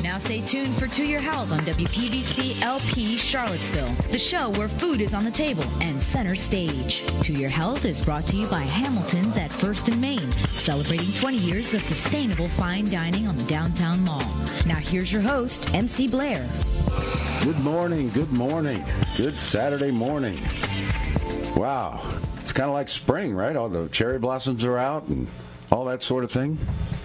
Now stay tuned for To Your Health on WPVC LP Charlottesville, the show where food is on the table and center stage. To Your Health is brought to you by Hamilton's at First and Main, celebrating 20 years of sustainable fine dining on the downtown mall. Now here's your host, MC Blair. Good morning, good morning. Good Saturday morning. Wow. It's kind of like spring, right? All the cherry blossoms are out and all that sort of thing.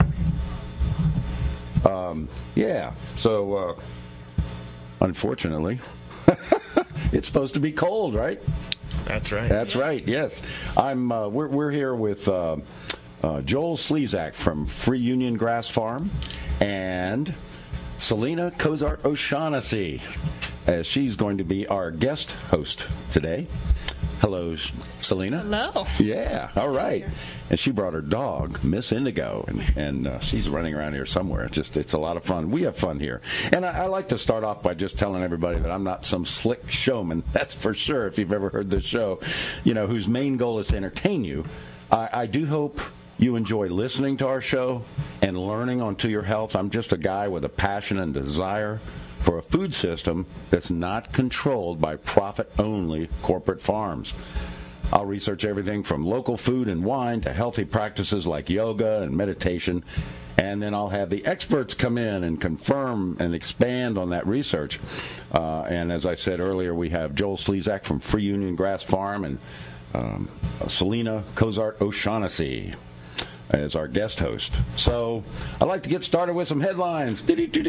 So unfortunately, it's supposed to be cold, right? That's right. That's right, yes. We're here with Joel Slezak from Free Union Grass Farm and Selena Cozart O'Shaughnessy, as she's going to be our guest host today. Hello, Selena. Hello. Yeah, all right. And she brought her dog, Miss Indigo, and she's running around here somewhere. It's a lot of fun. We have fun here. And I like to start off by just telling everybody that I'm not some slick showman, that's for sure, if you've ever heard this show, whose main goal is to entertain you. I do hope you enjoy listening to our show and learning on To Your Health. I'm just a guy with a passion and desire for a food system that's not controlled by profit-only corporate farms. I'll research everything from local food and wine to healthy practices like yoga and meditation, and then I'll have the experts come in and confirm and expand on that research. And as I said earlier, we have Joel Slezak from Free Union Grass Farm and Selena Cozart O'Shaughnessy as our guest host. So I'd like to get started with some headlines.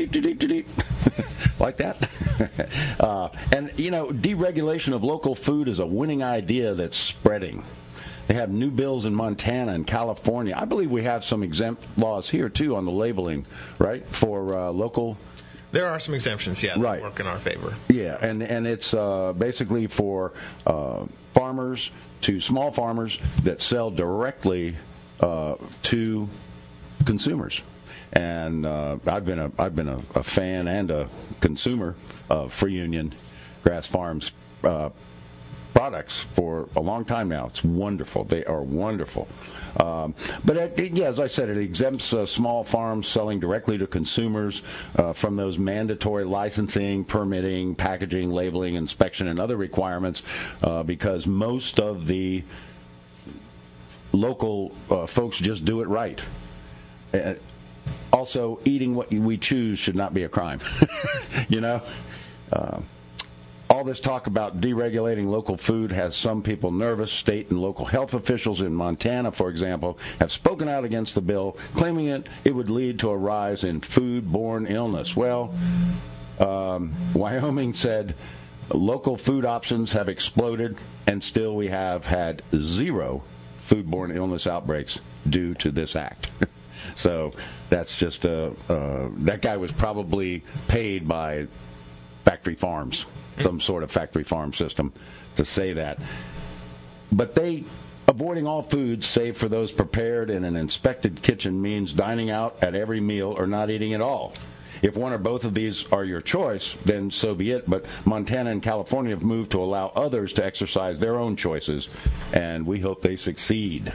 Like that. And, deregulation of local food is a winning idea that's spreading. They have new bills in Montana and California. I believe we have some exempt laws here, too, on the labeling, right, for local. There are some exemptions, that right. Work in our favor. Yeah, and it's basically for farmers, to small farmers that sell directly to consumers. And I've been a fan and a consumer of Free Union Grass Farm's products for a long time now. It's wonderful. They are wonderful. But as I said, it exempts small farms selling directly to consumers from those mandatory licensing, permitting, packaging, labeling, inspection, and other requirements because most of the local folks just do it right. Also, eating what we choose should not be a crime. All this talk about deregulating local food has some people nervous. State and local health officials in Montana, for example, have spoken out against the bill, claiming it would lead to a rise in food-borne illness. Well, Wyoming said local food options have exploded, and still we have had 0 foodborne illness outbreaks due to this act. So that's just that guy was probably paid by factory farms, some sort of factory farm system, to say that. But avoiding all foods, save for those prepared in an inspected kitchen, means dining out at every meal or not eating at all. If one or both of these are your choice, then so be it. But Montana and California have moved to allow others to exercise their own choices, and we hope they succeed.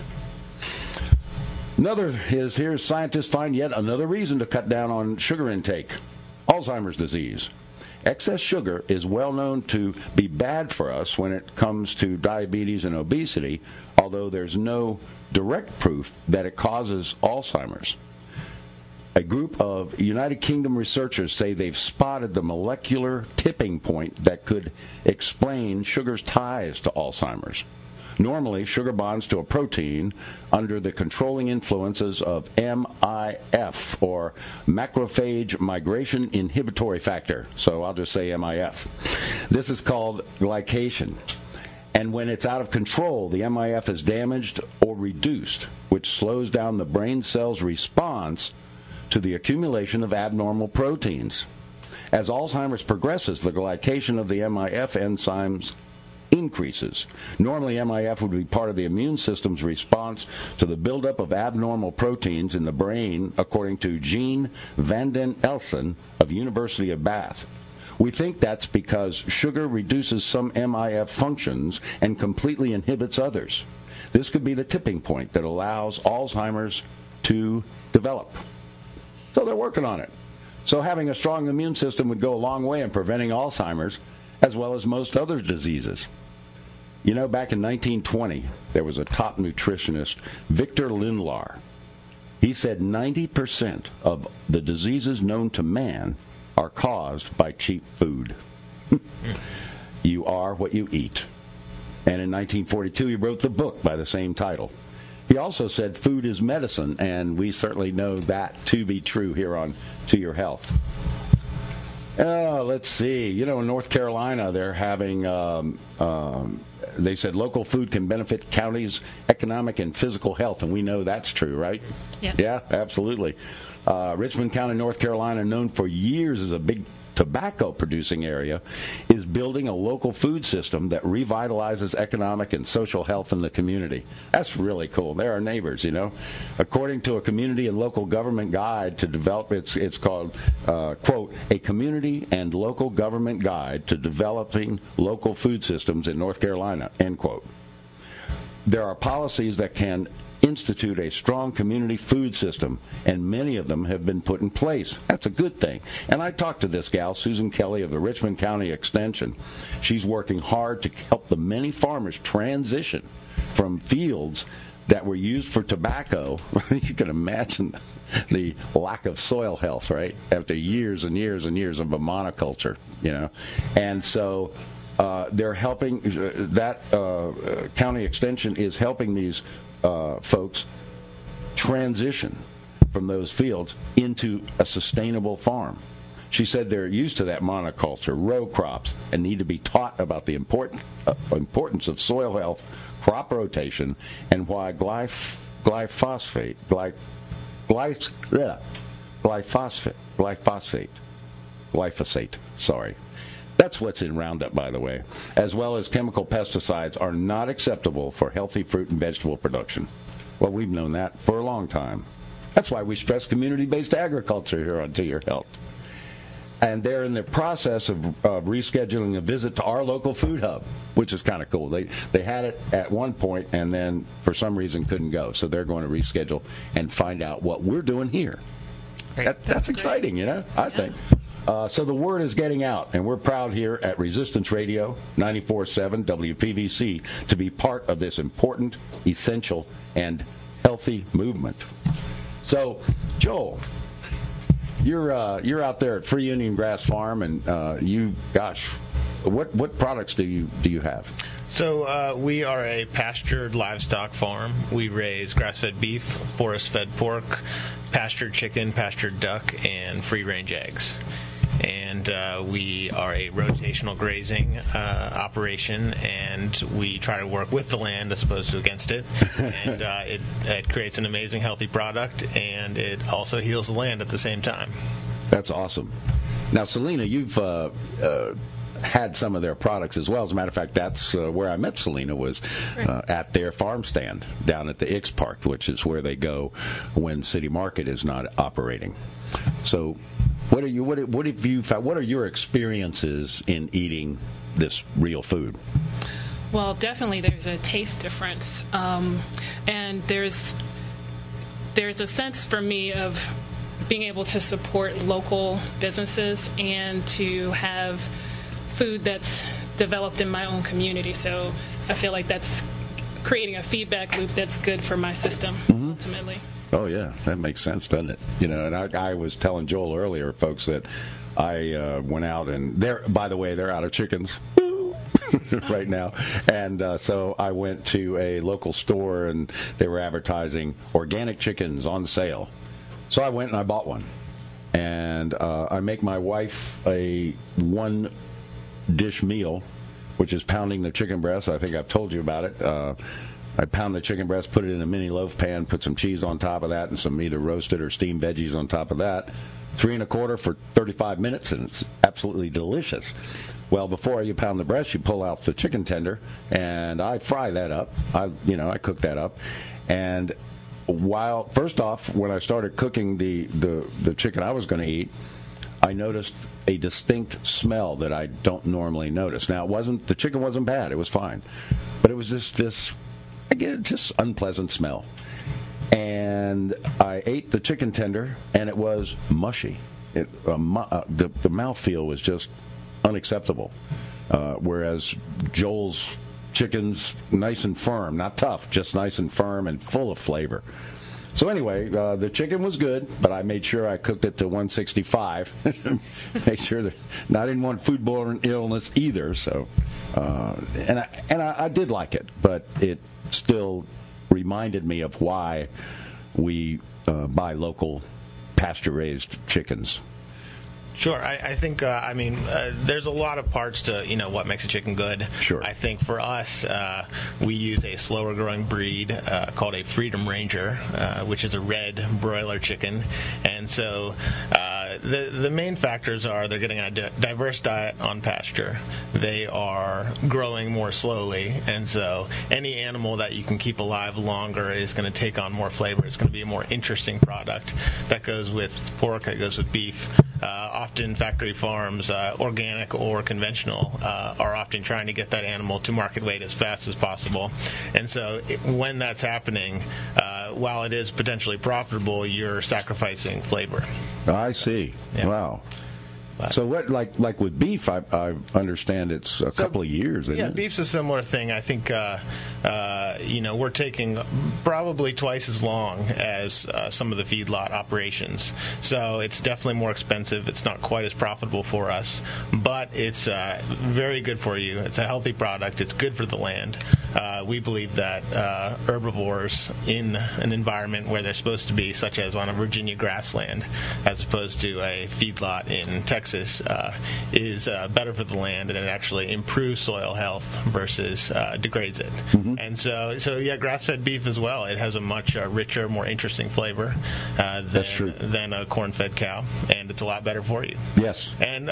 Here's scientists find yet another reason to cut down on sugar intake: Alzheimer's disease. Excess sugar is well known to be bad for us when it comes to diabetes and obesity, although there's no direct proof that it causes Alzheimer's. A group of United Kingdom researchers say they've spotted the molecular tipping point that could explain sugar's ties to Alzheimer's. Normally, sugar bonds to a protein under the controlling influences of MIF, or macrophage migration inhibitory factor. So I'll just say MIF. This is called glycation. And when it's out of control, the MIF is damaged or reduced, which slows down the brain cell's response to the accumulation of abnormal proteins. As Alzheimer's progresses, the glycation of the MIF enzymes increases. Normally, MIF would be part of the immune system's response to the buildup of abnormal proteins in the brain, according to Jean van den Elsen of University of Bath. We think that's because sugar reduces some MIF functions and completely inhibits others. This could be the tipping point that allows Alzheimer's to develop. So they're working on it. So having a strong immune system would go a long way in preventing Alzheimer's, as well as most other diseases. You know, back in 1920, there was a top nutritionist, Victor Lindlar. He said 90% of the diseases known to man are caused by cheap food. You are what you eat. And in 1942, he wrote the book by the same title. He also said food is medicine, and we certainly know that to be true here on To Your Health. Let's see. You know, in North Carolina, they're having, they said local food can benefit counties' economic and physical health, and we know that's true, right? Yeah. Yeah, absolutely. Richmond County, North Carolina, known for years as a big tobacco-producing area, is building a local food system that revitalizes economic and social health in the community. That's really cool. They're our neighbors, you know. According to a community and local government guide to develop, it's called, quote, a community and local government guide to developing local food systems in North Carolina, end quote. There are policies that can institute a strong community food system, and many of them have been put in place. That's a good thing. And I talked to this gal, Susan Kelly of the Richmond County Extension. She's working hard to help the many farmers transition from fields that were used for tobacco. You can imagine the lack of soil health, right, after years and years and years of a monoculture, you know. And so they're helping, that county extension is helping these folks transition from those fields into a sustainable farm. She said they're used to that monoculture, row crops, and need to be taught about the importance of soil health, crop rotation, and why glyphosate, sorry. That's what's in Roundup, by the way, as well as chemical pesticides are not acceptable for healthy fruit and vegetable production. Well, we've known that for a long time. That's why we stress community-based agriculture here on To Your Health. And they're in the process of rescheduling a visit to our local food hub, which is kind of cool. They had it at one point and then for some reason couldn't go. So they're going to reschedule and find out what we're doing here. That's exciting, you know, I think. So the word is getting out, and we're proud here at Resistance Radio 94.7 WPVC to be part of this important, essential, and healthy movement. So, Joel, you're out there at Free Union Grass Farm, and what products do you have? So we are a pastured livestock farm. We raise grass-fed beef, forest-fed pork, pastured chicken, pastured duck, and free-range eggs. And we are a rotational grazing operation, and we try to work with the land as opposed to against it. And it creates an amazing, healthy product, and it also heals the land at the same time. That's awesome. Now, Selena, you've had some of their products as well. As a matter of fact, that's where I met Selena, was at their farm stand down at the Ix Park, which is where they go when City Market is not operating. So what have you found? What are your experiences in eating this real food? Well, definitely there's a taste difference, and there's a sense for me of being able to support local businesses and to have food that's developed in my own community. So I feel like that's creating a feedback loop that's good for my system, ultimately. Oh, yeah, that makes sense, doesn't it? You know, and I was telling Joel earlier, folks, that I went out, and by the way, they're out of chickens right now. And so I went to a local store, and they were advertising organic chickens on sale. So I went and I bought one. And I make my wife a one-dish meal, which is pounding the chicken breast. I think I've told you about it. I pound the chicken breast, put it in a mini loaf pan, put some cheese on top of that, and some either roasted or steamed veggies on top of that. 3 1/4 for 35 minutes, and it's absolutely delicious. Well, before you pound the breast, you pull out the chicken tender, and I fry that up. I cook that up. And first off, when I started cooking the chicken I was going to eat, I noticed a distinct smell that I don't normally notice. Now, the chicken wasn't bad. It was fine. But it was just this unpleasant smell. And I ate the chicken tender, and it was mushy. the mouthfeel was just unacceptable. Whereas Joel's chicken's nice and firm, not tough, just nice and firm and full of flavor. So anyway, the chicken was good, but I made sure I cooked it to 165. Make sure that I didn't want foodborne illness either. So, and I did like it, but it still reminded me of why we buy local pasture-raised chickens. Sure. I think, there's a lot of parts to, what makes a chicken good. Sure. I think for us, we use a slower growing breed called a Freedom Ranger, which is a red broiler chicken. And so the main factors are they're getting a diverse diet on pasture. They are growing more slowly. And so any animal that you can keep alive longer is going to take on more flavor. It's going to be a more interesting product. That goes with pork, that goes with beef. Often factory farms, organic or conventional, are often trying to get that animal to market weight as fast as possible. And so when that's happening, while it is potentially profitable, you're sacrificing flavor. I see. Yeah. Wow. So what, like with beef, I understand it's a couple of years, isn't it? Yeah, beef's a similar thing. I think, we're taking probably twice as long as some of the feedlot operations. So it's definitely more expensive. It's not quite as profitable for us, but it's very good for you. It's a healthy product. It's good for the land. We believe that herbivores in an environment where they're supposed to be, such as on a Virginia grassland, as opposed to a feedlot in Texas, is better for the land, and it actually improves soil health versus degrades it. Mm-hmm. And so yeah, grass-fed beef as well. It has a much richer, more interesting flavor than a corn-fed cow, and it's a lot better for you. Yes.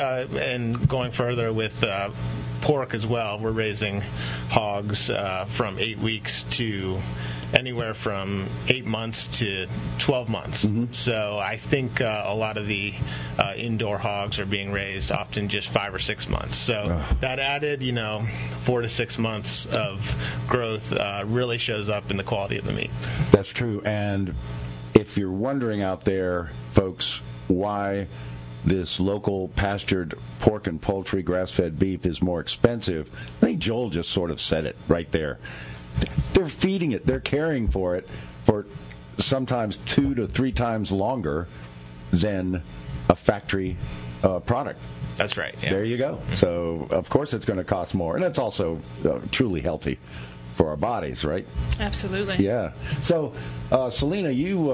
And going further with pork as well, we're raising hogs from 8 weeks to anywhere from 8 months to 12 months. Mm-hmm. So I think a lot of the indoor hogs are being raised often just 5 or 6 months. So that added, 4 to 6 months of growth really shows up in the quality of the meat. That's true. And if you're wondering out there, folks, why this local pastured pork and poultry grass-fed beef is more expensive, I think Joel just sort of said it right there. They're feeding it. They're caring for it for sometimes 2 to 3 times longer than a factory product. That's right. Yeah. There you go. So, of course, it's going to cost more. And it's also truly healthy for our bodies, right? Absolutely. Yeah. So, Selena,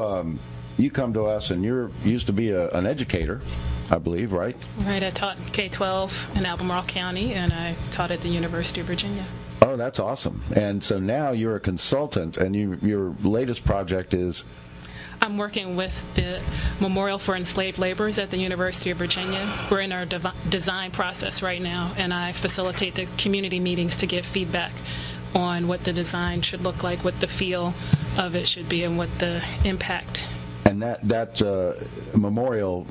you come to us, and you used to be an educator, I believe, right? Right. I taught K-12 in Albemarle County, and I taught at the University of Virginia. Oh, that's awesome. And so now you're a consultant, and your latest project is? I'm working with the Memorial for Enslaved Laborers at the University of Virginia. We're in our design process right now, and I facilitate the community meetings to give feedback on what the design should look like, what the feel of it should be, and what the impact. And that memorial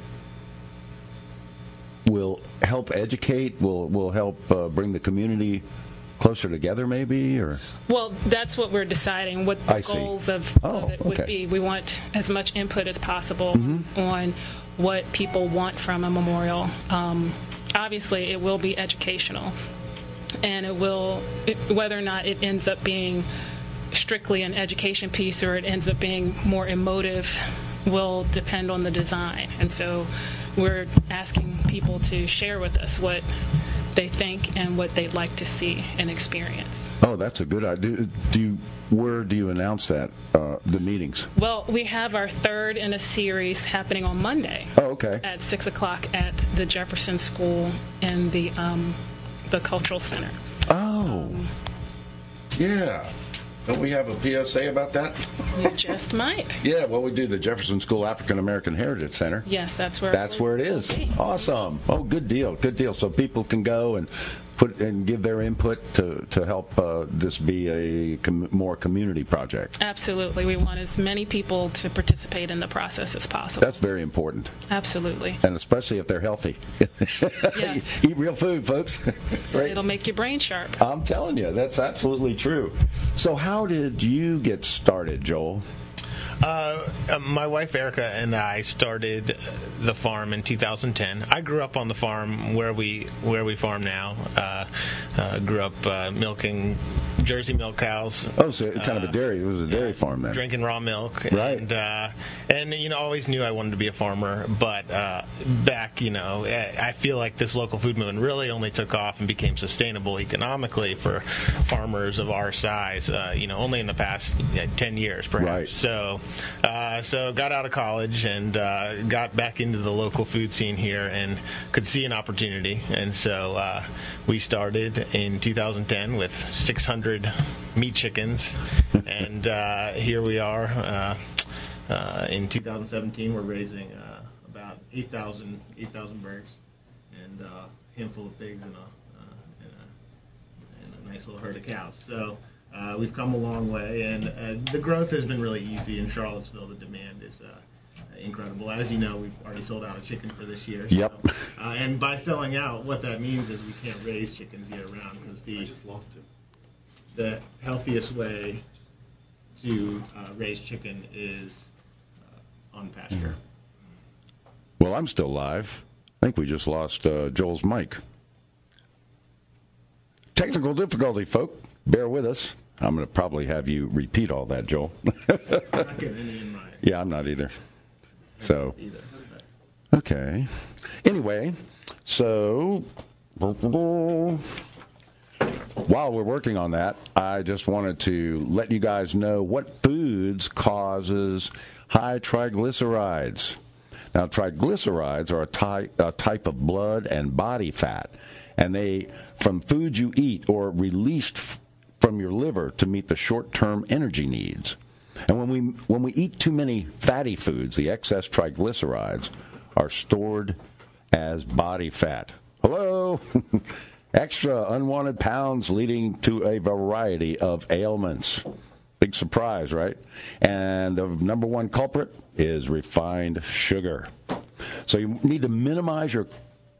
will help educate, will help bring the community closer together, maybe? Or well, that's what we're deciding, what the goals of it would be. We want as much input as possible on what people want from a memorial. Obviously, it will be educational, and whether or not it ends up being strictly an education piece or it ends up being more emotive will depend on the design. And so we're asking people to share with us what they think and what they'd like to see and experience. Oh, that's a good idea. Where do you announce that, the meetings? Well, we have our third in a series happening on Monday. Oh, okay. At 6 o'clock at the Jefferson School in the Cultural Center. Oh, yeah. Don't we have a PSA about that? You just might. Yeah, well, we do the Jefferson School African American Heritage Center. Yes, that's where it is. Awesome. Oh, good deal. Good deal. So people can go and give their input to help this be a more community project. Absolutely. We want as many people to participate in the process as possible. That's very important. Absolutely. And especially if they're healthy. Yes. Eat real food, folks. Right? It'll make your brain sharp. I'm telling you, that's absolutely true. So how did you get started, Joel? My wife Erica and I started the farm in 2010. I grew up on the farm where we farm now. Grew up milking Jersey milk cows. Oh, so kind of a dairy. It was a dairy farm then. Drinking raw milk. Right. And always knew I wanted to be a farmer. But back, I feel like this local food movement really only took off and became sustainable economically for farmers of our size. Only in the past 10 years, perhaps. Right. So got out of college and got back into the local food scene here and could see an opportunity. And so we started in 2010 with 600 meat chickens, and here we are. In 2017, we're raising about 8,000 birds and a handful of pigs and a nice little herd of cows. So we've come a long way, and the growth has been really easy in Charlottesville. The demand is incredible. As you know, we've already sold out a chicken for this year. Yep. So, and by selling out, what that means is we can't raise chickens year round because the healthiest way to raise chicken is on pasture. Well, I'm still live. I think we just lost Joel's mic. Technical difficulty, folk. Bear with us. I'm going to probably have you repeat all that, Joel. I'm not getting any in mind. Yeah, I'm not either. So, okay. Anyway, so while we're working on that, I just wanted to let you guys know what foods causes high triglycerides. Now, triglycerides are a type of blood and body fat, and they from foods you eat or released from your liver to meet the short-term energy needs. And when we eat too many fatty foods, the excess triglycerides are stored as body fat. Hello? Extra unwanted pounds leading to a variety of ailments. Big surprise, right? And the number one culprit is refined sugar. So you need to minimize your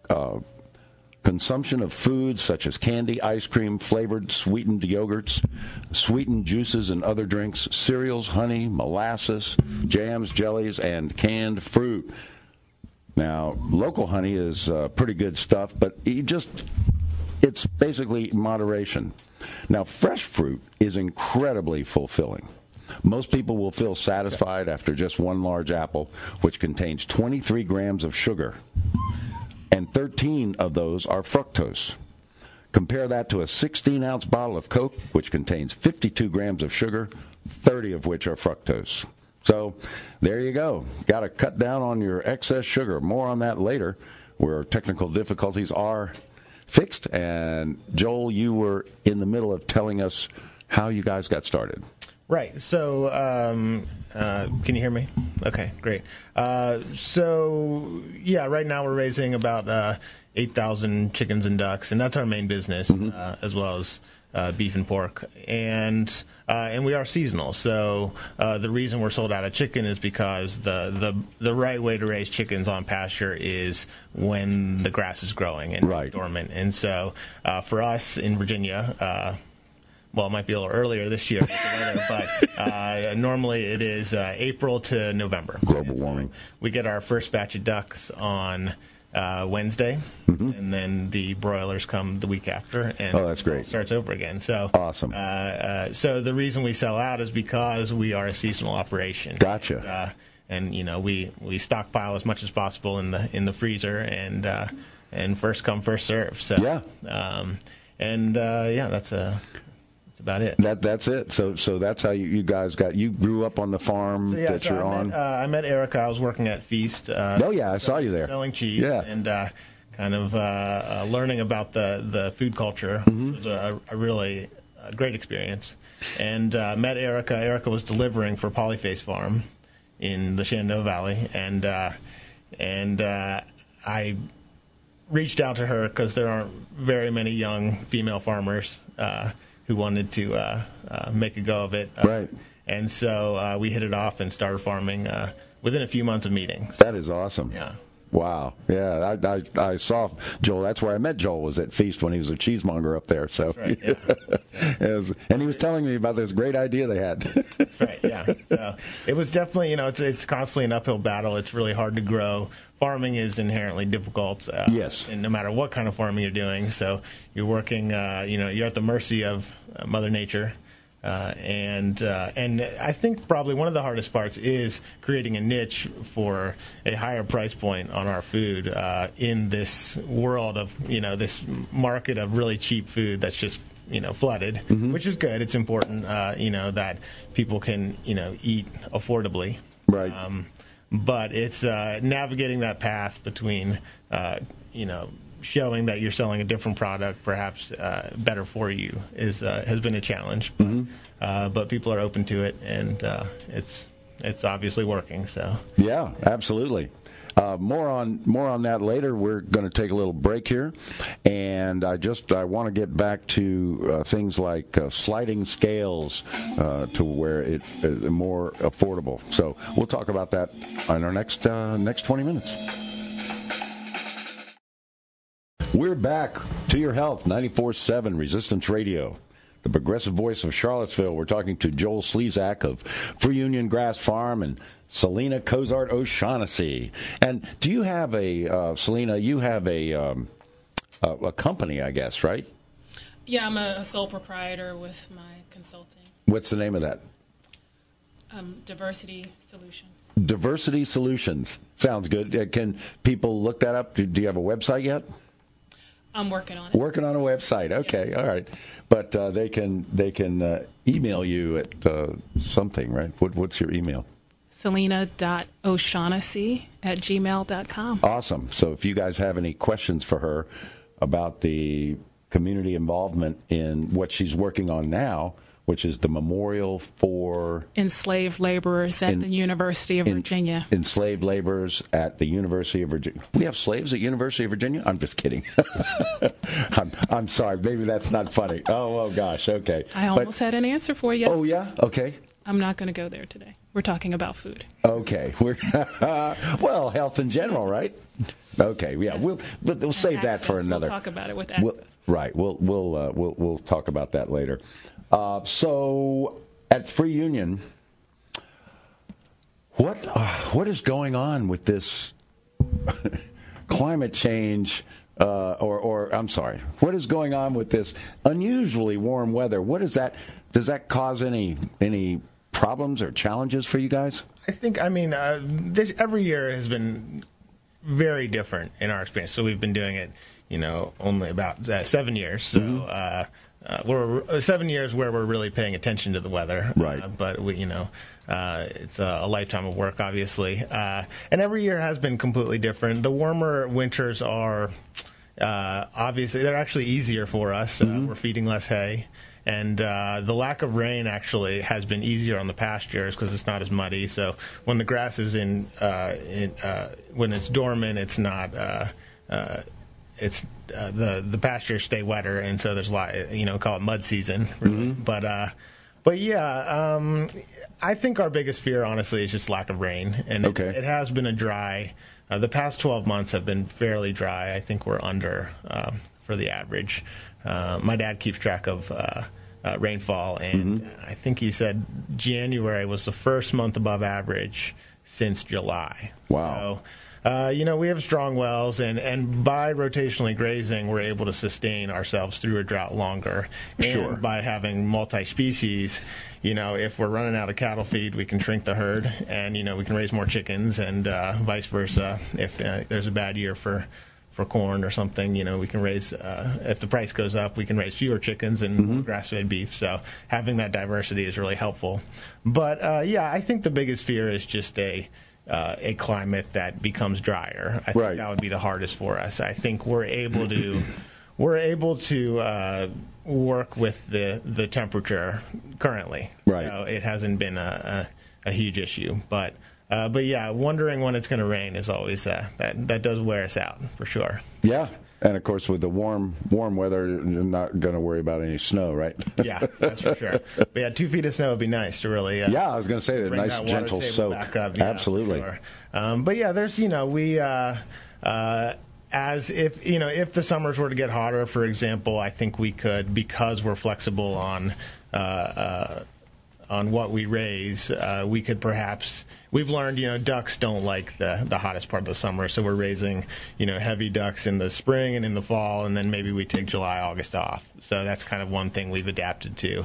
consumption of foods such as candy, ice cream, flavored sweetened yogurts, sweetened juices and other drinks, cereals, honey, molasses, jams, jellies, and canned fruit. Now, local honey is pretty good stuff, but it's basically moderation. Now, fresh fruit is incredibly fulfilling. Most people will feel satisfied after just one large apple, which contains 23 grams of sugar, and 13 of those are fructose. Compare that to a 16-ounce bottle of Coke, which contains 52 grams of sugar, 30 of which are fructose. So there you go. Got to cut down on your excess sugar. More on that later, where technical difficulties are fixed. And Joel, you were in the middle of telling us how you guys got started. Right. So, can you hear me? Okay, great. Right now we're raising about 8,000 chickens and ducks, and that's our main business, as well as beef and pork. And we are seasonal. So the reason we're sold out of chicken is because the right way to raise chickens on pasture is when the grass is growing and dormant. And so for us in Virginia, well, it might be a little earlier this year with the weather, but normally it is April to November. Global warming. We get our first batch of ducks on Wednesday, and then the broilers come the week after, and that's great. It starts over again. So awesome. So the reason we sell out is because we are a seasonal operation. Gotcha. And we stockpile as much as possible in the freezer, and first come, first serve. So that's about it. That's it. So that's how you guys you grew up on the farm that you're on. I met Erica. I was working at Feast. I saw you there selling cheese. Yeah. And kind of learning about the food culture. It was a really great experience. And met Erica. Erica was delivering for Polyface Farm in the Shenandoah Valley, and I reached out to her because there aren't very many young female farmers who wanted to make a go of it. Right. And so we hit it off and started farming within a few months of meeting. That is awesome. Yeah. Wow. Yeah, I saw Joel. That's where I met Joel, was at Feast when he was a cheesemonger up there. So, that's right, yeah. And he was telling me about this great idea they had. That's right, yeah. So it was definitely, it's constantly an uphill battle. It's really hard to grow. Farming is inherently difficult. Yes. And no matter what kind of farming you're doing. So you're working, you're at the mercy of Mother Nature. And I think probably one of the hardest parts is creating a niche for a higher price point on our food in this world of, this market of really cheap food that's just, flooded, which is good. It's important, that people can, eat affordably. Right. But it's navigating that path between, showing that you're selling a different product, perhaps better for you, has been a challenge. But people are open to it, and it's obviously working. So yeah, absolutely. More on that later. We're going to take a little break here, and I want to get back to things like sliding scales to where it is more affordable. So we'll talk about that in our next 20 minutes. We're back to your health, 94.7 Resistance Radio, the progressive voice of Charlottesville. We're talking to Joel Slezak of Free Union Grass Farm and Selena Cozart O'Shaughnessy. And do you have Selena, you have a company, I guess, right? Yeah, I'm a sole proprietor with my consulting. What's the name of that? Diversity Solutions. Diversity Solutions. Sounds good. Can people look that up? Do you have a website yet? I'm working on it. Working on a website. Okay, all right. But they can email you at something, right? What's your email? Selena.O'Shaughnessy@gmail.com. Awesome. So if you guys have any questions for her about the community involvement in what she's working on now, which is the memorial for enslaved laborers at the University of Virginia. Enslaved laborers at the University of Virginia. We have slaves at University of Virginia? I'm just kidding. I'm sorry. Maybe that's not funny. Oh gosh. Okay. I almost had an answer for you. Oh, yeah? Okay. I'm not going to go there today. We're talking about food. Okay. Well, health in general, right? Okay. Yeah. We'll save access. That for another. We'll talk about it with access. Right. We'll talk about that later. So at Free Union, what is going on with this climate change? What is going on with this unusually warm weather? What is that? Does that cause any problems or challenges for you guys? I think, this every year has been very different in our experience. So we've been doing it, only about 7 years. So we're 7 years where we're really paying attention to the weather. Right. But we, it's a lifetime of work, obviously. And every year has been completely different. The warmer winters are obviously they're actually easier for us. We're feeding less hay. And the lack of rain actually has been easier on the pastures because it's not as muddy. So when the grass is when it's dormant, it's not. The pastures stay wetter, and so there's a lot. Call it mud season. Really. But yeah, I think our biggest fear, honestly, is just lack of rain, and it has been a dry. The past 12 months have been fairly dry. I think we're under for the average. My dad keeps track of rainfall, and I think he said January was the first month above average since July. Wow. So, we have strong wells, and by rotationally grazing, we're able to sustain ourselves through a drought longer. Sure. And by having multi-species, if we're running out of cattle feed, we can shrink the herd, and, we can raise more chickens, and vice versa. If there's a bad year for corn or something, we can raise, if the price goes up, we can raise fewer chickens and more grass-fed beef. So having that diversity is really helpful. But, I think the biggest fear is just a climate that becomes drier. I think that would be the hardest for us. I think we're able to work with the temperature currently. Right. So it hasn't been a huge issue, but yeah, wondering when it's going to rain is always that does wear us out for sure. Yeah. And, of course, with the warm weather, you're not going to worry about any snow, right? Yeah, that's for sure. But yeah, 2 feet of snow would be nice to really. Yeah, I was going to say, a bring nice that gentle water soak. back up. Yeah, absolutely. Sure. But yeah, there's we. As if the summers were to get hotter, for example, I think we could, because we're flexible on what we raise, we could perhaps. We've learned, ducks don't like the hottest part of the summer, so we're raising, heavy ducks in the spring and in the fall, and then maybe we take July, August off. So that's kind of one thing we've adapted to.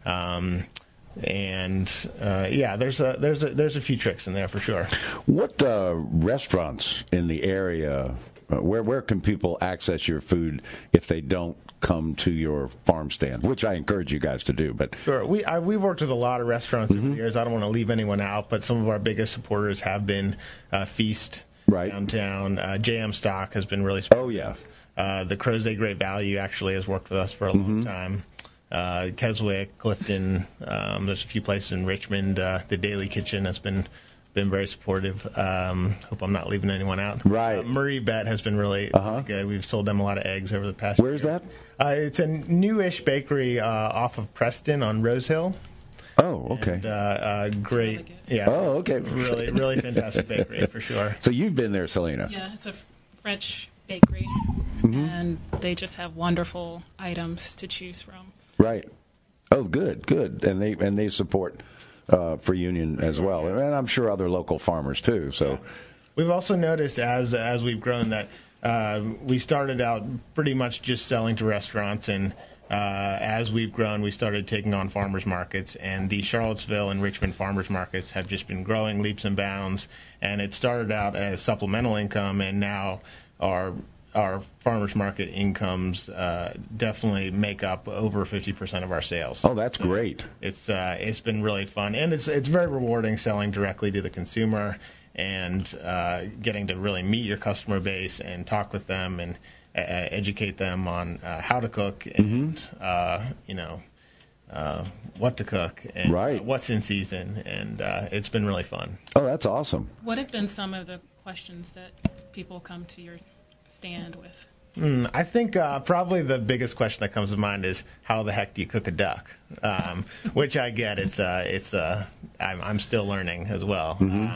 There's a few tricks in there for sure. What restaurants in the area? Where can people access your food if they don't come to your farm stand, which I encourage you guys to do? But sure, we've worked with a lot of restaurants over the years. I don't want to leave anyone out, but some of our biggest supporters have been Feast downtown. JM Stock has been really supportive. Oh yeah, the Crow's Day Great Value actually has worked with us for a long time. Keswick, Clifton, there's a few places in Richmond. The Daily Kitchen has been very supportive. Hope I'm not leaving anyone out. Right. Murray Bet has been really good. We've sold them a lot of eggs over the past year. Where's that? It's a newish bakery off of Preston on Rose Hill. Oh, okay. And, great. Yeah. Oh, okay. Really, really fantastic bakery for sure. So you've been there, Selena. Yeah, it's a French bakery, and they just have wonderful items to choose from. Right. Oh, good. And they support for Union as well, and I'm sure other local farmers too. So we've also noticed as we've grown that we started out pretty much just selling to restaurants, and as we've grown, we started taking on farmers markets, and the Charlottesville and Richmond farmers markets have just been growing leaps and bounds. And it started out as supplemental income, and now our farmers market incomes definitely make up over 50% of our sales. Oh, that's great. It's been really fun, and it's very rewarding selling directly to the consumer and getting to really meet your customer base and talk with them and educate them on how to cook and what to cook and what's in season, and it's been really fun. Oh, that's awesome. What have been some of the questions that people come to your stand with? I think probably the biggest question that comes to mind is, how the heck do you cook a duck? Which I get. I'm still learning as well.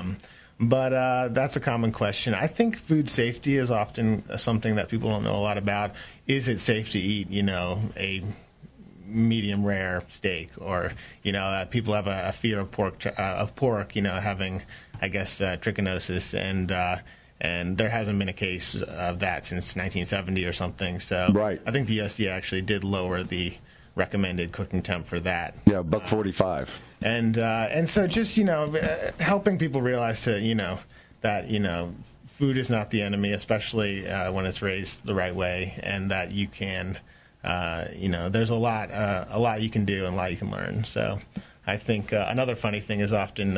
But that's a common question. I think food safety is often something that people don't know a lot about. Is it safe to eat, a medium rare steak, or people have a fear of pork, having, I guess, trichinosis, and there hasn't been a case of that since 1970 or something. So I think the USDA actually did lower the recommended cooking temp for that. Yeah, $1.45. And so just helping people realize that food is not the enemy, especially when it's raised the right way, and that you can there's a lot you can do and a lot you can learn. So I think another funny thing is often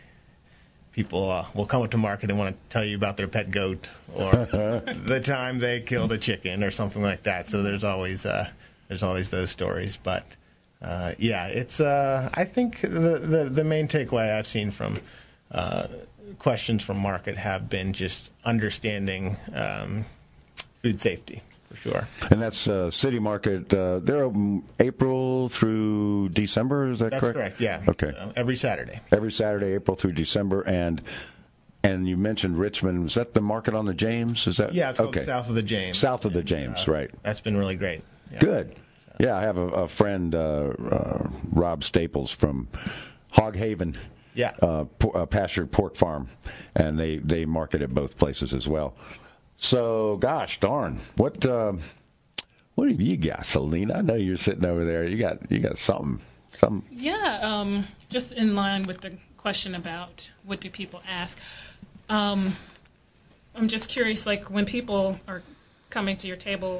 people will come up to market and want to tell you about their pet goat or the time they killed a chicken or something like that. So there's always those stories. But it's I think the main takeaway I've seen from questions from market have been just understanding food safety. For sure. And that's City Market. They're open April through December, is that correct? That's correct, yeah. Okay. Every Saturday. Every Saturday, April through December. And you mentioned Richmond. Was that the market on the James? Is that? Yeah, it's called South of the James. South of the James, right. That's been really great. Yeah. Good. Yeah, I have a friend, Rob Staples from Hog Haven. Yeah. Pastured Pork Farm. And they market at both places as well. So, gosh darn, what have you got, Selena? I know you're sitting over there. You got something. Yeah, just in line with the question about what do people ask. I'm just curious, like when people are coming to your table,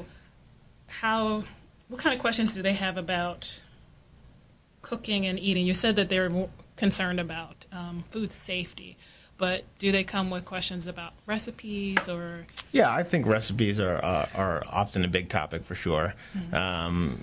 what kind of questions do they have about cooking and eating? You said that they're more concerned about food safety. But do they come with questions about recipes or? Yeah, I think recipes are often a big topic for sure.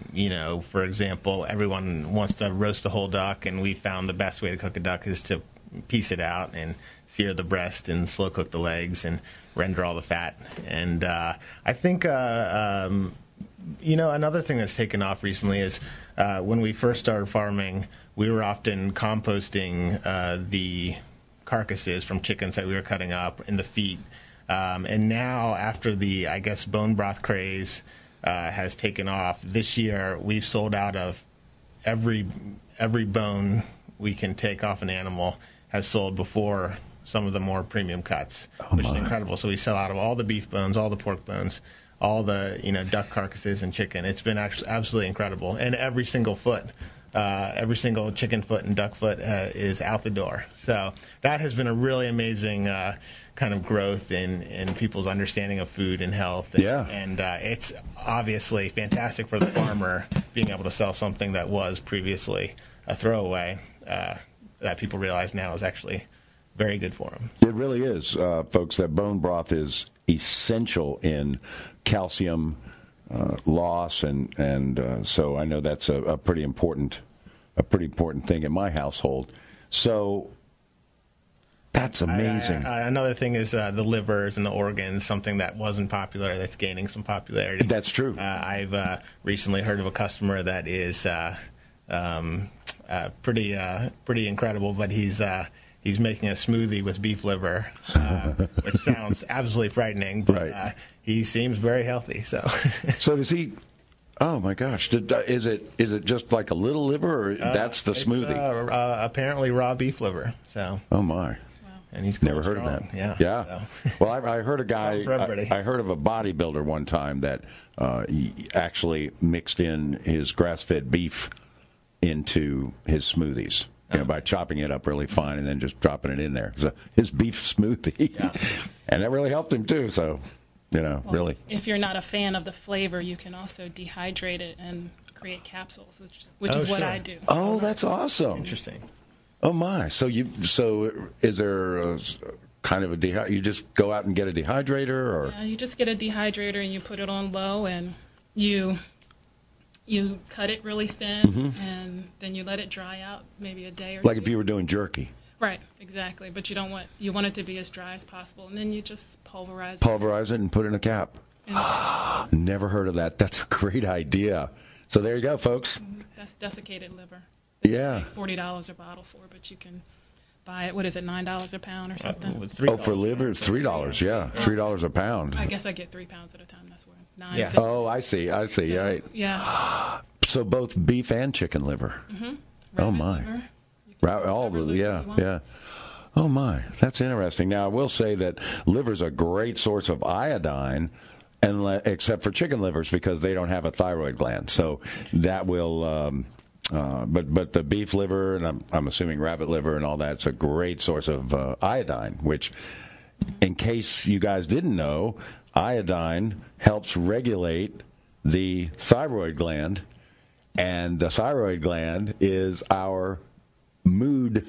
For example, everyone wants to roast a whole duck, and we found the best way to cook a duck is to piece it out and sear the breast and slow cook the legs and render all the fat. And I think another thing that's taken off recently is when we first started farming, we were often composting the carcasses from chickens that we were cutting up in the feet. And now, after the, I guess, bone broth craze has taken off, this year we've sold out of every bone we can take off an animal has sold before some of the more premium cuts, which is incredible. So we sell out of all the beef bones, all the pork bones, all the duck carcasses and chicken. It's been absolutely incredible. And every single foot, every single chicken foot and duck foot is out the door. So that has been a really amazing kind of growth in people's understanding of food and health. And it's obviously fantastic for the farmer being able to sell something that was previously a throwaway that people realize now is actually very good for them. It really is, folks. That bone broth is essential in calcium loss, and so I know that's a pretty important thing in my household. So that's amazing. Another thing is the livers and the organs, something that wasn't popular that's gaining some popularity. That's true. I've recently heard of a customer that is pretty incredible, but he's making a smoothie with beef liver, which sounds absolutely frightening, but he seems very healthy. So does he? Oh my gosh! Is it just like a little liver, or that's the smoothie? Apparently raw beef liver. So. Oh my! And he's never heard of that. Yeah. So. Well, I heard a guy. I heard of a bodybuilder one time that he actually mixed in his grass-fed beef into his smoothies. By chopping it up really fine and then just dropping it in there. So his beef smoothie. And that really helped him too. So, really. If you're not a fan of the flavor, you can also dehydrate it and create capsules, which is what I do. Oh, that's awesome. Interesting. Oh my. So is there a kind of you just go out and get a dehydrator, or? Yeah, you just get a dehydrator and you put it on low and you cut it really thin, and then you let it dry out maybe a day or two. Like if you were doing jerky. Right, exactly. But you want it to be as dry as possible, and then you just pulverize it and put it in a cap. Never heard of that. That's a great idea. So there you go, folks. That's desiccated liver. Yeah. Like $40 a bottle for, but you can buy it. What is it, $9 a pound or something? For liver, it's $3. Yeah, $3 a pound. I guess I get 3 pounds at a time. That's where 9. Yeah. Oh, I see. Right. Yeah. So both beef and chicken liver. Oh my. Yeah. Oh my, that's interesting. Now I will say that liver's a great source of iodine, except for chicken livers because they don't have a thyroid gland. So that will. But the beef liver and I'm assuming rabbit liver and all that's a great source of iodine. Which, in case you guys didn't know, iodine helps regulate the thyroid gland, and the thyroid gland is our mood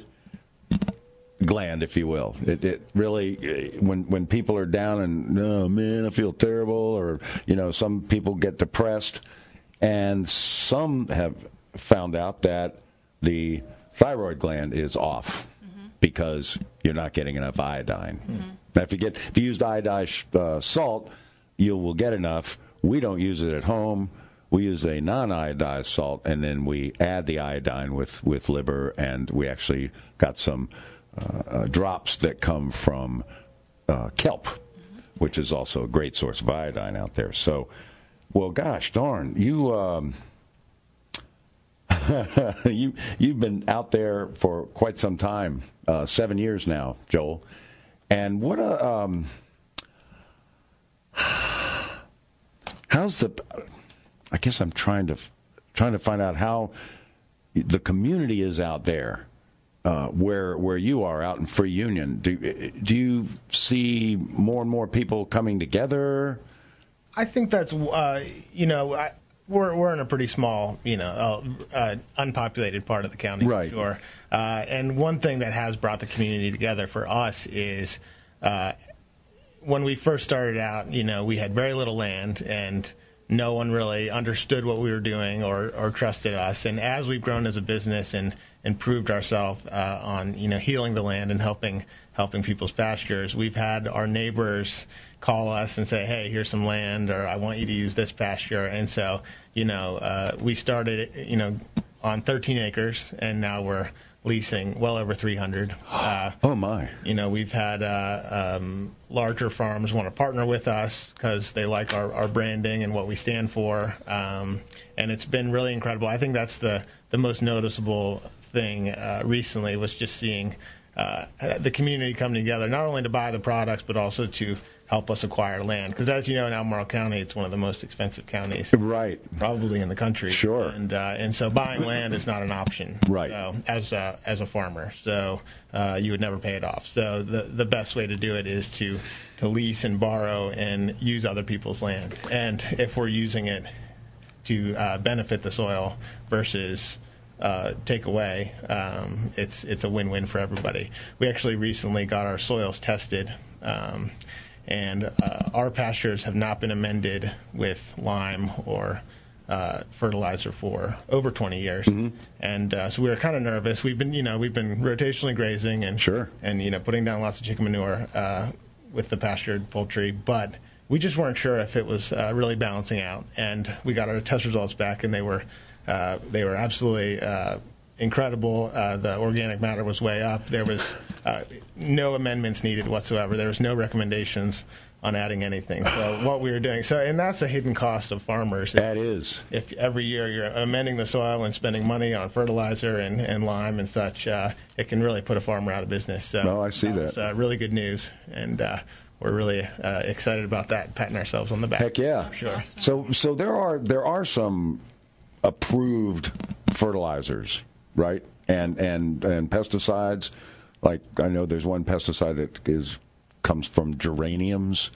gland, if you will. It really, when people are down and, oh man, I feel terrible, or some people get depressed, and some have found out that the thyroid gland is off because you're not getting enough iodine. Now, if you use iodized salt, you will get enough. We don't use it at home. We use a non-iodized salt, and then we add the iodine with liver, and we actually got some drops that come from kelp, which is also a great source of iodine out there. So, well, gosh darn, you've been out there for quite some time, 7 years now, Joel. And what I guess I'm trying to find out how the community is out there, where you are out in Free Union. Do you see more and more people coming together? I think that's we're in a pretty small, unpopulated part of the county, right? For sure. And one thing that has brought the community together for us is when we first started out, we had very little land, and no one really understood what we were doing or trusted us. And as we've grown as a business and improved ourselves on healing the land and helping people's pastures, we've had our neighbors call us and say, hey, here's some land, or I want you to use this pasture. And so we started on 13 acres, and now we're leasing well over 300. Oh my! We've had larger farms want to partner with us because they like our branding and what we stand for, and it's been really incredible. I think that's the most noticeable thing recently, was just seeing the community come together, not only to buy the products but also to help us acquire land. Because as you know, in Albemarle County, it's one of the most expensive counties, right? Probably in the country. Sure. And so buying land is not an option, right? As a farmer, so you would never pay it off. So the best way to do it is to lease and borrow and use other people's land. And if we're using it to benefit the soil versus take away, it's a win-win for everybody. We actually recently got our soils tested. And our pastures have not been amended with lime or fertilizer for over 20 years, and so we were kind of nervous. We've been rotationally grazing and sure, and putting down lots of chicken manure with the pastured poultry, but we just weren't sure if it was really balancing out. And we got our test results back, and they were absolutely incredible. The organic matter was way up. There was no amendments needed whatsoever. There was no recommendations on adding anything. So what we were doing, and that's a hidden cost of farmers. That is. If every year you're amending the soil and spending money on fertilizer and lime and such, it can really put a farmer out of business. So no, I see that. It's really good news, and we're really excited about that, patting ourselves on the back. Heck yeah. Sure. So there are some approved fertilizers, right? And pesticides. Like, I know there's one pesticide that comes from geraniums,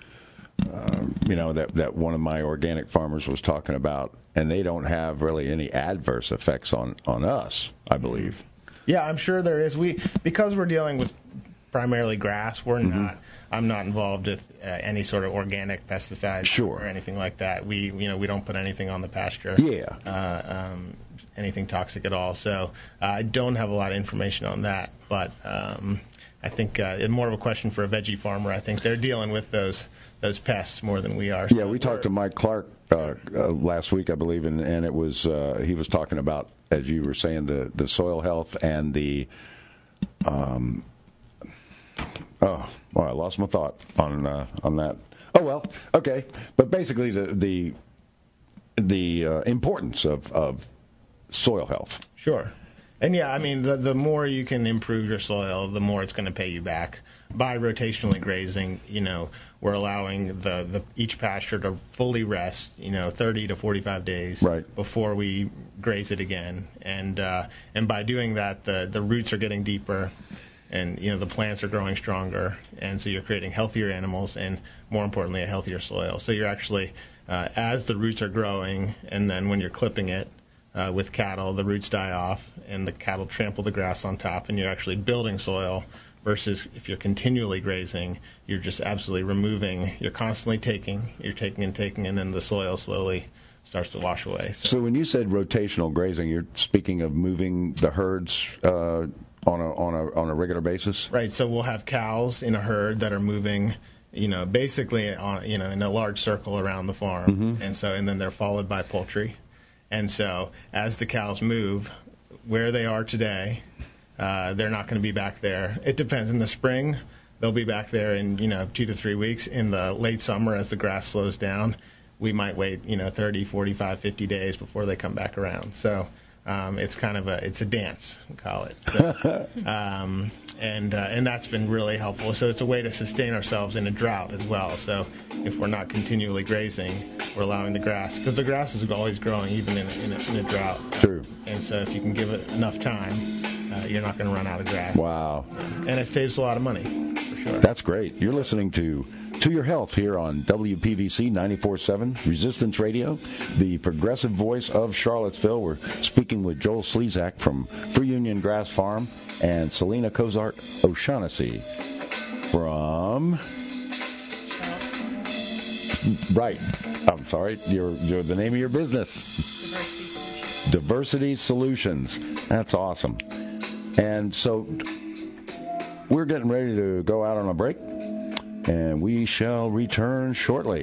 that one of my organic farmers was talking about, and they don't have really any adverse effects on us, I believe. Yeah, I'm sure there is. Because we're dealing with primarily grass, I'm not involved with any sort of organic pesticides, sure, or anything like that. We don't put anything on the pasture. Yeah. Anything toxic at all. So I don't have a lot of information on that, but I think it's more of a question for a veggie farmer. I think they're dealing with those pests more than we are. Yeah, we talked to Mike Clark last week, I believe, and it was he was talking about, as you were saying, the soil health and the I lost my thought on that. Oh well, okay, but basically the importance of soil health. Sure. And yeah, I mean, the more you can improve your soil, the more it's going to pay you back. By rotationally grazing, we're allowing each pasture to fully rest, 30 to 45 days before we graze it again. And by doing that, the roots are getting deeper, and the plants are growing stronger, and so you're creating healthier animals and, more importantly, a healthier soil. So you're actually, as the roots are growing, and then when you're clipping it, with cattle, the roots die off, and the cattle trample the grass on top, and you're actually building soil, versus if you're continually grazing, you're just absolutely removing. You're constantly taking, and then the soil slowly starts to wash away. So when you said rotational grazing, you're speaking of moving the herds on a regular basis? Right, so we'll have cows in a herd that are moving, basically on, in a large circle around the farm, and then they're followed by poultry. And so as the cows move where they are today, they're not going to be back there. It depends. In the spring, they'll be back there in 2 to 3 weeks. In the late summer, as the grass slows down, we might wait 30, 45, 50 days before they come back around. So it's kind of it's a dance, we call it. So, and that's been really helpful. So it's a way to sustain ourselves in a drought as well. So if we're not continually grazing, we're allowing the grass, because the grass is always growing even in a drought. True. And so if you can give it enough time, you're not going to run out of grass. Wow. And it saves a lot of money, for sure. That's great. You're listening to Your Health here on WPVC 94.7 Resistance Radio, the progressive voice of Charlottesville. We're speaking with Joel Slezak from Free Union Grass Farm and Selena Cozart O'Shaughnessy from Right. I'm sorry. You're the name of your business. Diversity Solutions. That's awesome. And so we're getting ready to go out on a break, and we shall return shortly.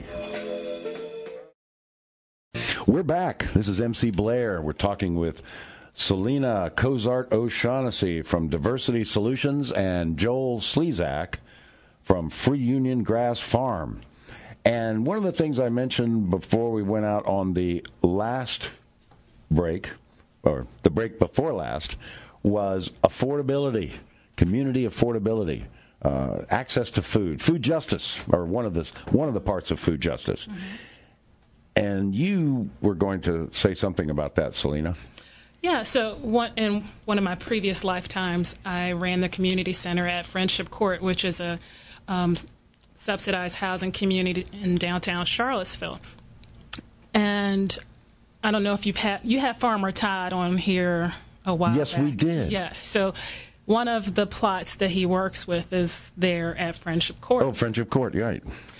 We're back. This is MC Blair. We're talking with Selena Cozart O'Shaughnessy from Diversity Solutions and Joel Slezak from Free Union Grass Farm. And one of the things I mentioned before we went out on the last break, or the break before last, was affordability, community affordability, access to food justice, or one of the parts of food justice. Mm-hmm. And you were going to say something about that, Selena. Yeah, so in one of my previous lifetimes, I ran the community center at Friendship Court, which is a subsidized housing community in downtown Charlottesville. And I don't know if you had Farmer Todd on here a while Yes, back. We did. Yes, so one of the plots that he works with is there at Friendship Court. Oh, Friendship Court, right.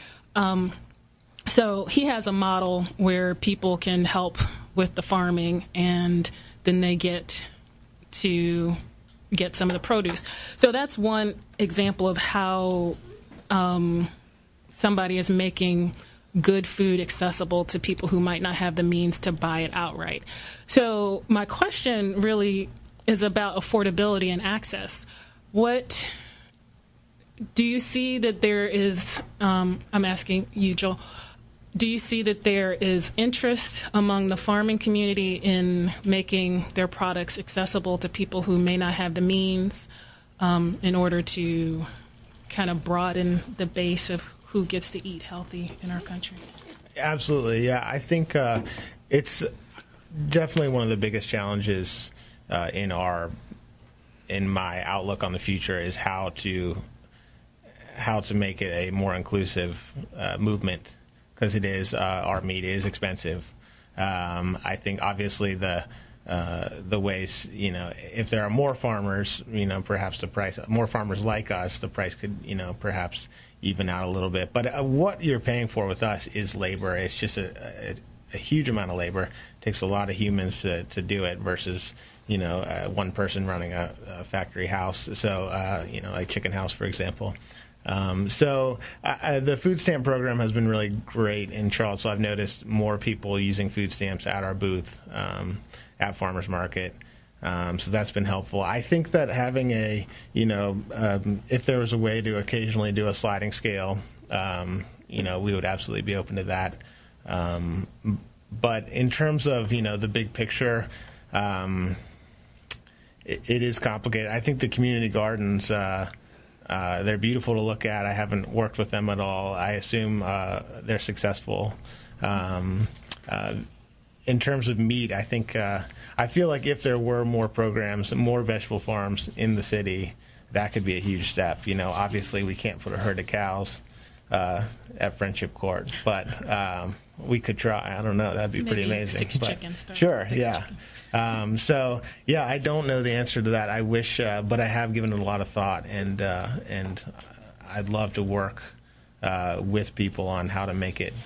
So he has a model where people can help with the farming, and then they get to get some of the produce. So that's one example of how somebody is making good food accessible to people who might not have the means to buy it outright. So my question really is about affordability and access. What do you see that there is, I'm asking you, Joel, do you see that there is interest among the farming community in making their products accessible to people who may not have the means in order to kind of broaden the base of who gets to eat healthy in our country? Absolutely, yeah. I think it's definitely one of the biggest challenges in my outlook on the future is how to make it a more inclusive movement, because it is our meat is expensive. I think obviously the ways, if there are more farmers, perhaps the price, more farmers like us, the price could, perhaps even out a little bit. But what you're paying for with us is labor. It's just a huge amount of labor. It takes a lot of humans to do it versus, one person running a factory house. So, like Chicken House, for example. So the food stamp program has been really great in Charlottesville. I've noticed more people using food stamps at our booth at Farmers Market. So that's been helpful. I think that having if there was a way to occasionally do a sliding scale, we would absolutely be open to that. But in terms of, the big picture, it is complicated. I think the community gardens, they're beautiful to look at. I haven't worked with them at all. I assume they're successful. In terms of meat, I think I feel like if there were more programs, more vegetable farms in the city, that could be a huge step. Obviously we can't put a herd of cows at Friendship Court, but we could try. I don't know. That'd be pretty amazing. Six chickens. Sure, yeah. So, yeah, I don't know the answer to that. I wish, but I have given it a lot of thought, and I'd love to work with people on how to make it,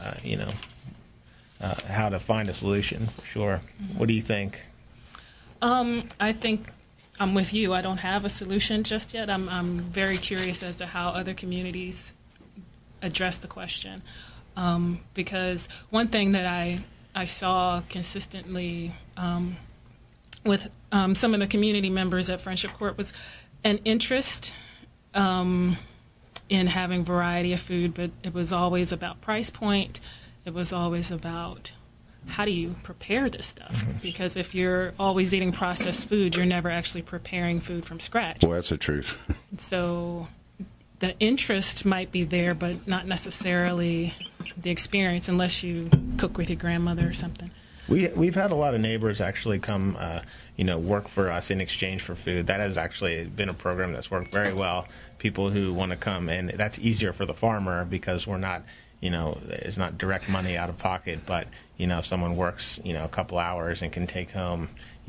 how to find a solution, for sure. Mm-hmm. What do you think? I think I'm with you. I don't have a solution just yet. I'm very curious as to how other communities address the question, because one thing that I saw consistently with some of the community members at Friendship Court was an interest in having variety of food, but it was always about price point. It was always about how do you prepare this stuff? Mm-hmm. Because if you're always eating processed food, you're never actually preparing food from scratch. Well, that's the truth. So the interest might be there, but not necessarily the experience unless you cook with your grandmother or something. We've had a lot of neighbors actually come, work for us in exchange for food. That has actually been a program that's worked very well. People who want to come, and that's easier for the farmer because we're not, it's not direct money out of pocket. But if someone works, a couple hours and can take home,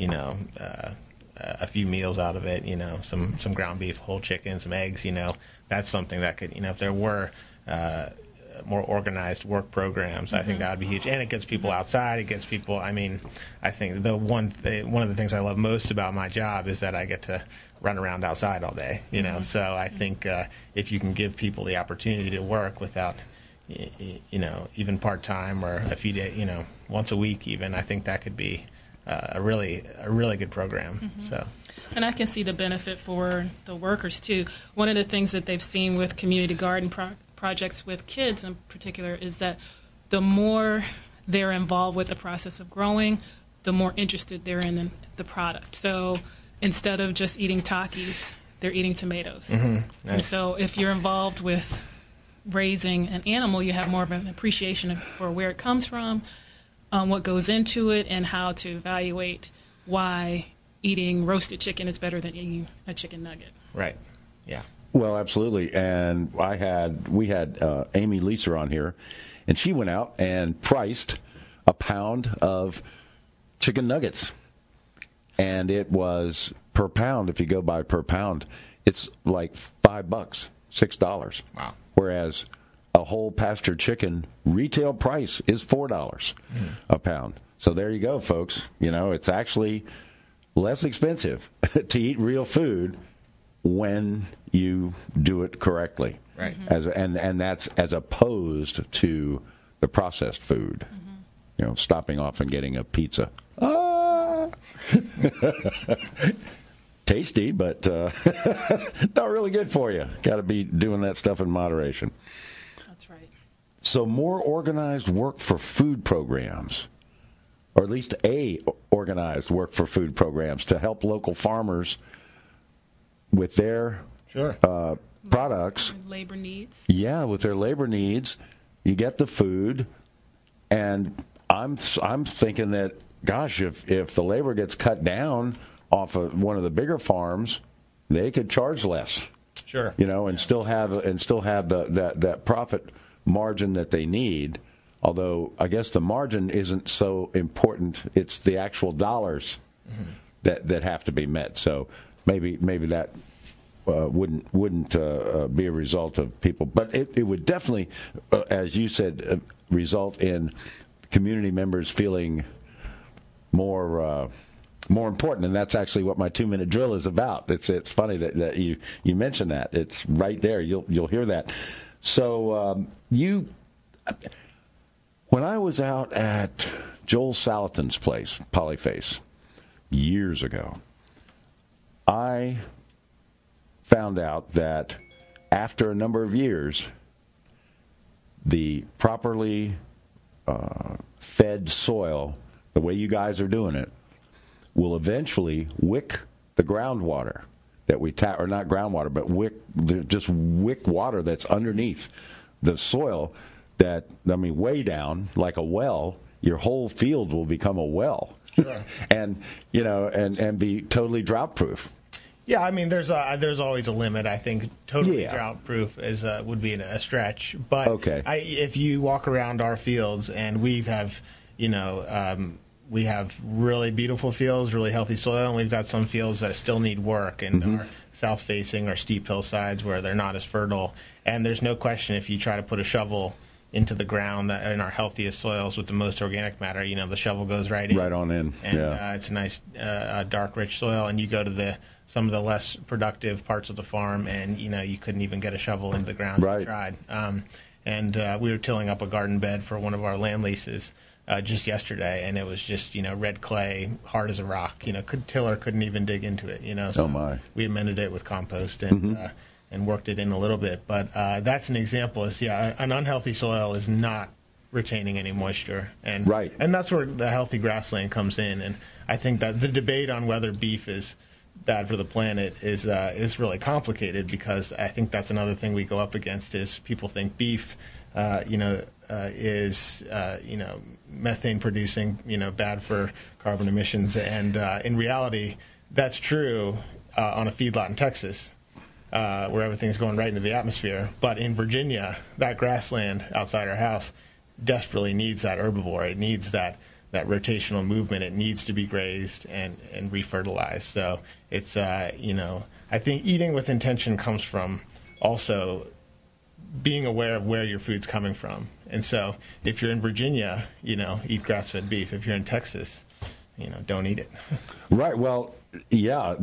a few meals out of it, some ground beef, whole chicken, some eggs, that's something that could, if there were more organized work programs. I think that would be huge, and it gets people outside. It gets people. I mean, I think one of the things I love most about my job is that I get to run around outside all day. You know, so I think if you can give people the opportunity to work without, you know, even part time or a few days, you know, once a week even, I think that could be a really good program. So. And I can see the benefit for the workers, too. One of the things that they've seen with community garden projects with kids in particular is that the more they're involved with the process of growing, the more interested they're in the product. So instead of just eating Takis, they're eating tomatoes. Nice. And so if you're involved with raising an animal, you have more of an appreciation for where it comes from, what goes into it, and how to evaluate why eating roasted chicken is better than eating a chicken nugget. Right. Yeah. Well, absolutely. And we had Amy Leeser on here, and she went out and priced a pound of chicken nuggets. And it was per pound, if you go by per pound, it's like $5, $6. Wow. Whereas a whole pasture chicken retail price is $4 a pound. So there you go, folks. You know, it's actually less expensive to eat real food when you do it correctly. Right. And that's as opposed to the processed food. You know, stopping off and getting a pizza. Tasty, but not really good for you. Got to be doing that stuff in moderation. That's right. So more organized work for food programs, or at least organized work for food programs to help local farmers with their products. Labor needs. Yeah, with their labor needs. You get the food, and I'm thinking that, gosh, if the labor gets cut down off of one of the bigger farms, they could charge less. Sure. You know, and still have that profit margin that they need. Although I guess the margin isn't so important; it's the actual dollars that have to be met. So maybe that wouldn't be a result of people, but it would definitely, as you said, result in community members feeling more important, and that's actually what my 2-minute drill is about. It's funny that you mentioned that. It's right there. You'll hear that. So when I was out at Joel Salatin's place, Polyface, years ago, I found out that after a number of years, the properly fed soil, the way you guys are doing it, will eventually wick the groundwater that we tap, or not groundwater, but wick water that's underneath the soil. That, I mean, way down, like a well, your whole field will become a well. Sure. and be totally drought proof. Yeah, I mean, there's always a limit. I think totally drought proof would be a stretch. But if you walk around our fields, and we have really beautiful fields, really healthy soil, and we've got some fields that still need work, and are south facing or steep hillsides where they're not as fertile. And there's no question, if you try to put a shovel into the ground in our healthiest soils with the most organic matter, the shovel goes right on in. And it's a nice, dark, rich soil. And you go to some of the less productive parts of the farm, and you couldn't even get a shovel into the ground. Right. You tried. And we were tilling up a garden bed for one of our land leases just yesterday, and it was just red clay, hard as a rock. Tiller couldn't even dig into it. So oh my! We amended it with compost and worked it in a little bit. But that's an example. An unhealthy soil is not retaining any moisture, and that's where the healthy grassland comes in. And I think that the debate on whether beef is bad for the planet is really complicated, because I think that's another thing we go up against is people think beef, is methane producing, bad for carbon emissions, and in reality, that's true on a feedlot in Texas, where everything's going right into the atmosphere. But in Virginia, that grassland outside our house desperately needs that herbivore. It needs that rotational movement. It needs to be grazed and refertilized. So it's, I think eating with intention comes from also being aware of where your food's coming from. And so if you're in Virginia, eat grass-fed beef. If you're in Texas, don't eat it. Right. Well, yeah,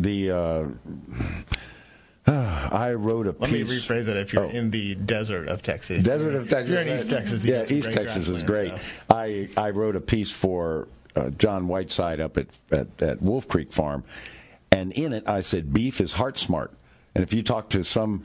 I wrote a piece. Let me rephrase it. If you're in the desert of Texas. Desert of Texas. If you're in East Texas. Yeah, East Texas is great. So. I wrote a piece for John Whiteside up at Wolf Creek Farm, and in it I said beef is heart smart. And if you talk to some,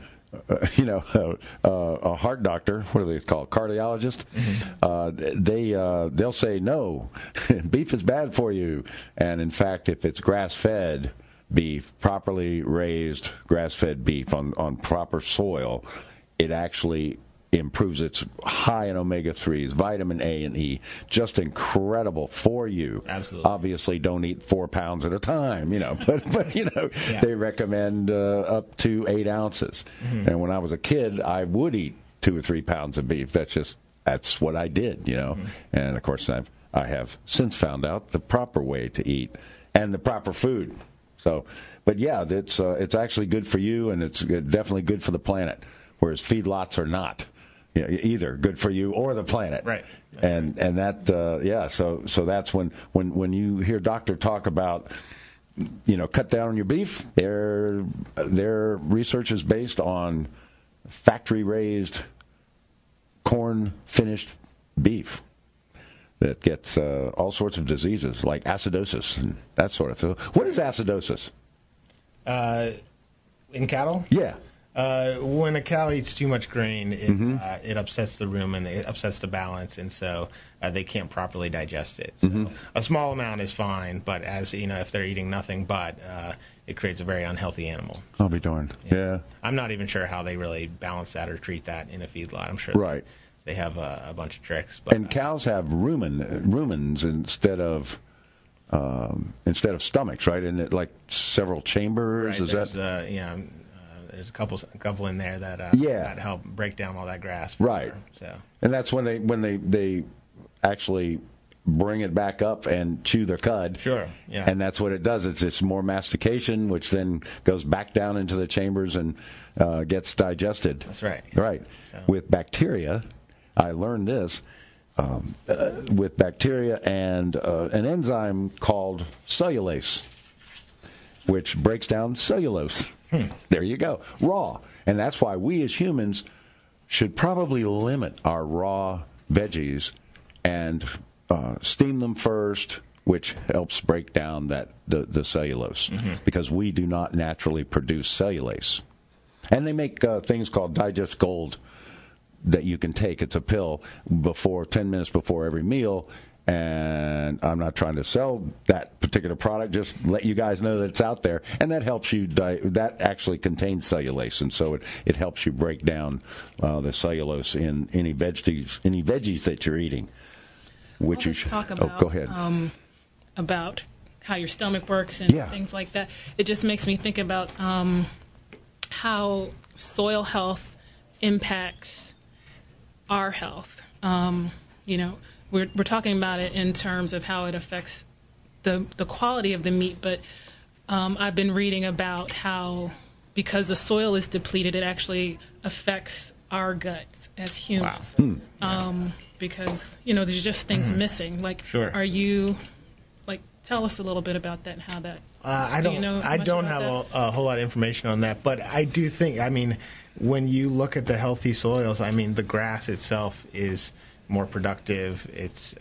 a heart doctor, what do they call it, cardiologist, they'll say no, beef is bad for you. And in fact, if it's grass-fed beef, properly raised grass-fed beef on proper soil, it actually improves. It's high in omega-3s, vitamin A and E, just incredible for you. Absolutely. Obviously, don't eat 4 pounds at a time, but they recommend up to 8 ounces. Mm-hmm. And when I was a kid, I would eat 2 or 3 pounds of beef. That's what I did, Mm-hmm. And of course, I have since found out the proper way to eat and the proper food. So, but yeah, it's actually good for you, and it's definitely good for the planet. Whereas feedlots are not, either good for you or the planet. Right. And that So that's when you hear doctor talk about, cut down on your beef. Their research is based on factory raised, corn finished beef that gets all sorts of diseases like acidosis and that sort of thing. What is acidosis? In cattle? Yeah. When a cow eats too much grain, it upsets the rumen, it upsets the balance, and so they can't properly digest it. So a small amount is fine, but if they're eating nothing but, it creates a very unhealthy animal. I'll be darned. Yeah. I'm not even sure how they really balance that or treat that in a feedlot. I'm sure they have a bunch of tricks. But, and cows have rumens instead of stomachs, right? And like several chambers. Right, is that? There's a couple in there that help break down all that grass. Right. So. And that's when they actually bring it back up and chew their cud. Sure. Yeah. And that's what it does. It's more mastication, which then goes back down into the chambers and gets digested. That's right. Right. So. With bacteria, I learned this. With bacteria and an enzyme called cellulase, which breaks down cellulose. There you go. Raw. And that's why we as humans should probably limit our raw veggies and steam them first, which helps break down the cellulose, because we do not naturally produce cellulase. And they make things called Digest Gold that you can take. It's a pill 10 minutes before every meal. And I'm not trying to sell that particular product, just let you guys know that it's out there. And that helps you, that actually contains cellulase. And so it helps you break down the cellulose in any veggies that you're eating. Which you should talk about, go ahead. About how your stomach works and things like that. It just makes me think about how soil health impacts our health. We're talking about it in terms of how it affects the quality of the meat, but I've been reading about how, because the soil is depleted, it actually affects our guts as humans. Wow. Because, there's just things missing. Like, sure. Are you, tell us a little bit about that and how that... I don't have a whole lot of information on that, but I do think, when you look at the healthy soils, the grass itself is more productive. It's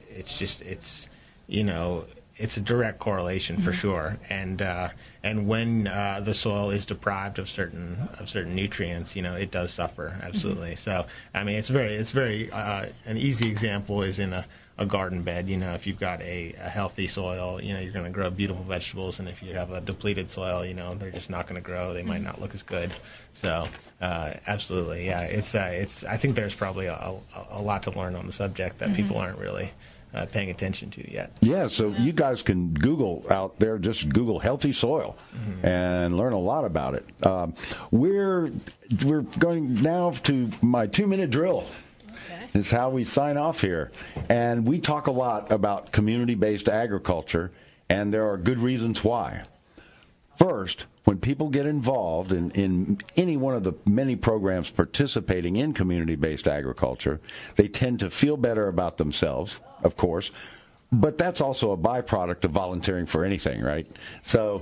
a direct correlation for sure. And when the soil is deprived of certain nutrients, it does suffer absolutely. So it's very an easy example is in a garden bed. If you've got a healthy soil, you're going to grow beautiful vegetables, and if you have a depleted soil, they're just not going to grow. They might not look as good. So absolutely, yeah. It's I think there's probably a lot to learn on the subject that people aren't really paying attention to yet. Yeah, so you guys can Google out there, just Google healthy soil and learn a lot about it. We're going now to my 2-minute drill. Is how we sign off here. And we talk a lot about community-based agriculture, and there are good reasons why. First, when people get involved in any one of the many programs participating in community-based agriculture, they tend to feel better about themselves, of course, but that's also a byproduct of volunteering for anything, right? So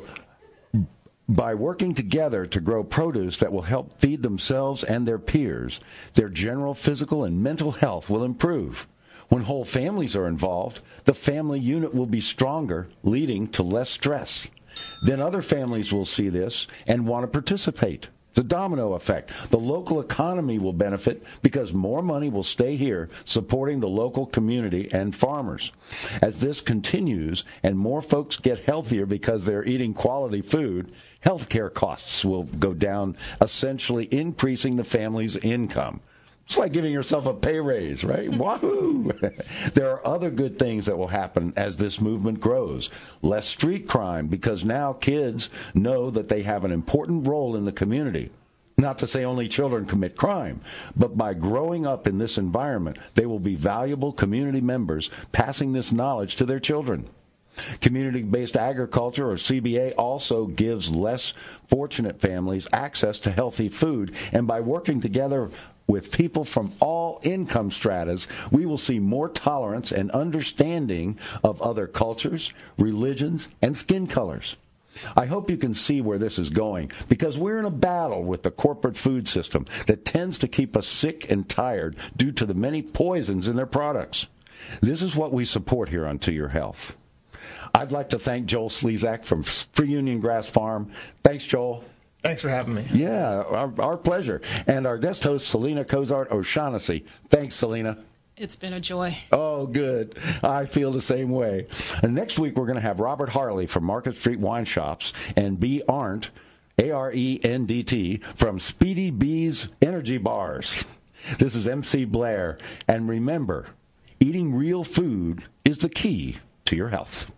by working together to grow produce that will help feed themselves and their peers, their general physical and mental health will improve. When whole families are involved, the family unit will be stronger, leading to less stress. Then other families will see this and want to participate. The domino effect. The local economy will benefit because more money will stay here supporting the local community and farmers. As this continues and more folks get healthier because they're eating quality food, healthcare costs will go down, essentially increasing the family's income. It's like giving yourself a pay raise, right? Wahoo! There are other good things that will happen as this movement grows. Less street crime, because now kids know that they have an important role in the community. Not to say only children commit crime, but by growing up in this environment, they will be valuable community members passing this knowledge to their children. Community-based agriculture, or CBA, also gives less fortunate families access to healthy food, and by working together with people from all income stratas, we will see more tolerance and understanding of other cultures, religions, and skin colors. I hope you can see where this is going, because we're in a battle with the corporate food system that tends to keep us sick and tired due to the many poisons in their products. This is what we support here on To Your Health. I'd like to thank Joel Slezak from Free Union Grass Farm. Thanks, Joel. Thanks for having me. Yeah, our pleasure. And our guest host, Selena Cozart O'Shaughnessy. Thanks, Selena. It's been a joy. Oh, good. I feel the same way. And next week, we're going to have Robert Harley from Market Street Wine Shops and B. Arndt, A-R-E-N-D-T, from Speedy B's Energy Bars. This is MC Blair. And remember, eating real food is the key to your health.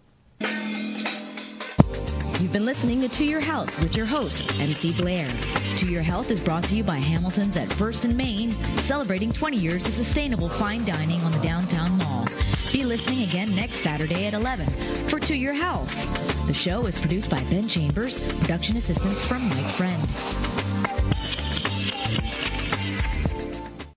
You've been listening to Your Health with your host, MC Blair. To Your Health is brought to you by Hamilton's at First and Main, celebrating 20 years of sustainable fine dining on the downtown mall. Be listening again next Saturday at 11 for To Your Health. The show is produced by Ben Chambers, production assistance from Mike Friend.